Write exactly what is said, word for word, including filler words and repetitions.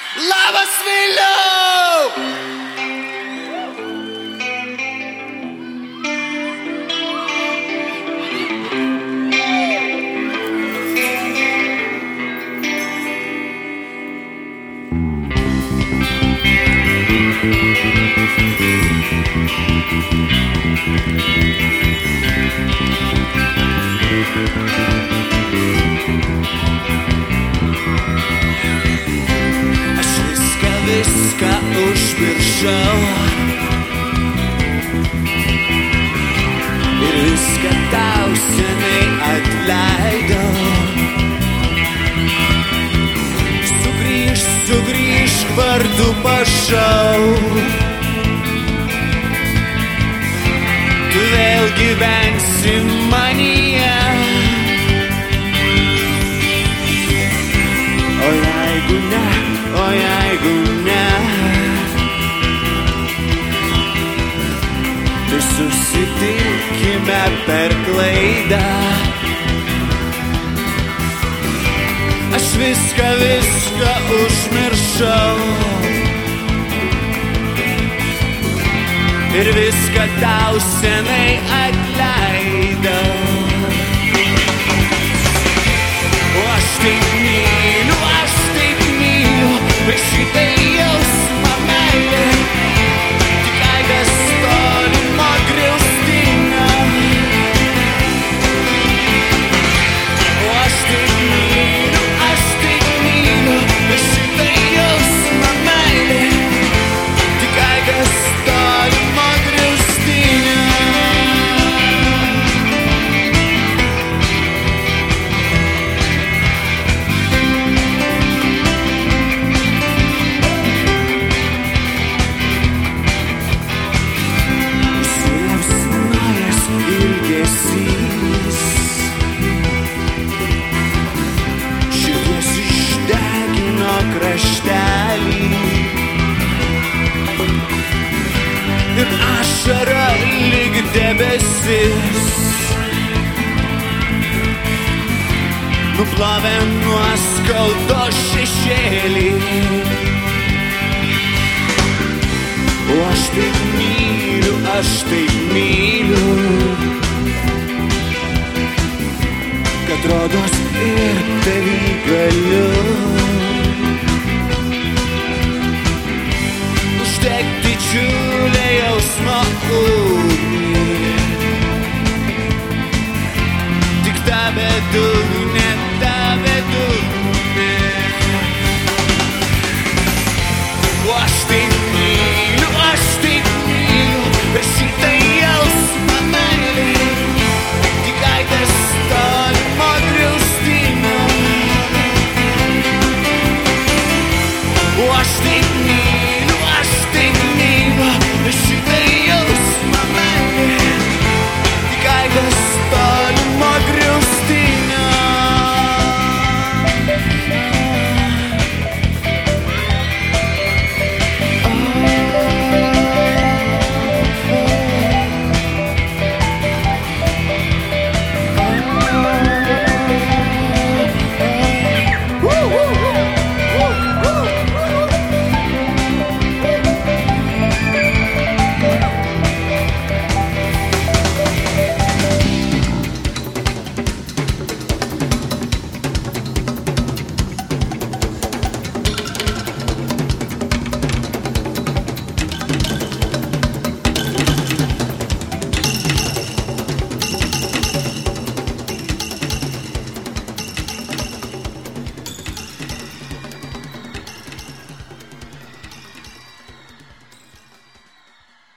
Labas Vilniau! Viską užmiršau ir viską tau senai atleidau. Sugrįžk, sugrįžk, vardu pašau. Tu vėl gyvensi manyje. O jeigu ne, o jeigu ne, tai susitikime per klaidą. Aš viską, viską užmiršau ir viską tau senai atleidau. O aš taip myliu, aš taip myliu, bet šitai jausmą meilė tik aidas tolimo griaustinio. O aš taip myliu, aš taip myliu, bet šitai jausmą meilė tik aidas tolimo griaustinio. Širdies išdegino kraštelį ir ašara lyg debesis nuplovė nuoskaudos šešėlį. O aš taip myliu, aš taip myliu, kad rodos ir tavį galiu.